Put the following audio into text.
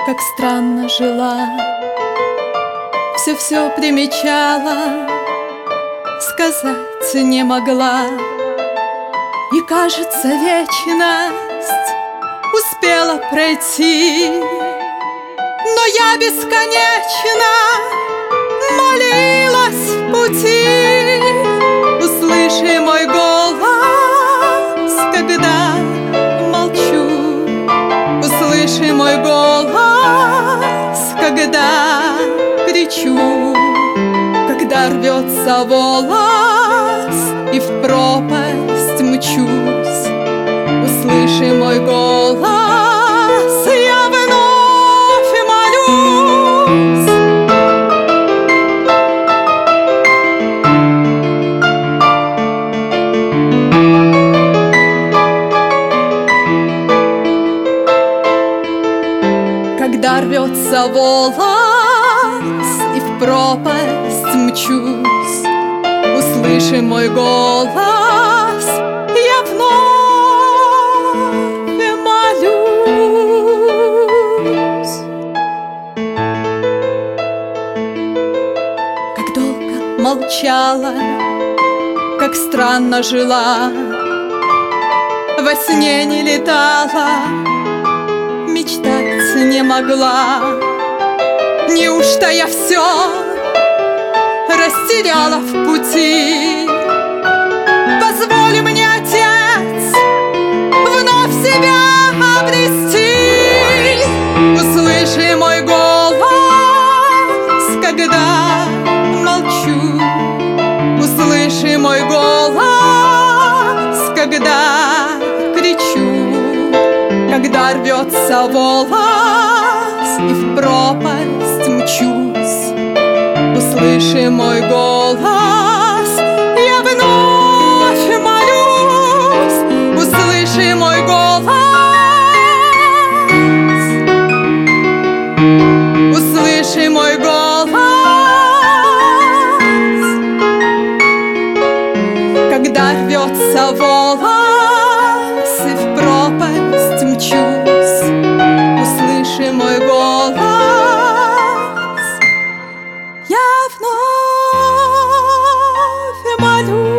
как странно жила, все примечала, сказать не могла. И кажется, вечность успела пройти, но я бесконечно молилась в пути. Услыши мой голос, когда молчу. Услыши мой голос, когда кричу. Когда рвется волос и в пропасть мчусь. Услыши мой голос, я вновь молюсь. Когда рвется волос и в пропасть мчусь. Услыши мой голос, я вновь молюсь. Как долго молчала, как странно жила, во сне не летала, мечтать не могла. Неужто я все растеряла в пути? Позволь мне, Отец, вновь себя обрести. Услыши мой голос, когда молчу. Услыши мой голос, когда кричу. Когда рвется волос и в пропасть мчусь. Услыши мой голос, я вновь молюсь. Услыши мой голос. Услыши мой голос. Когда рвется волос и в пропасть мчусь. Услыши мой голос, я вновь молюсь.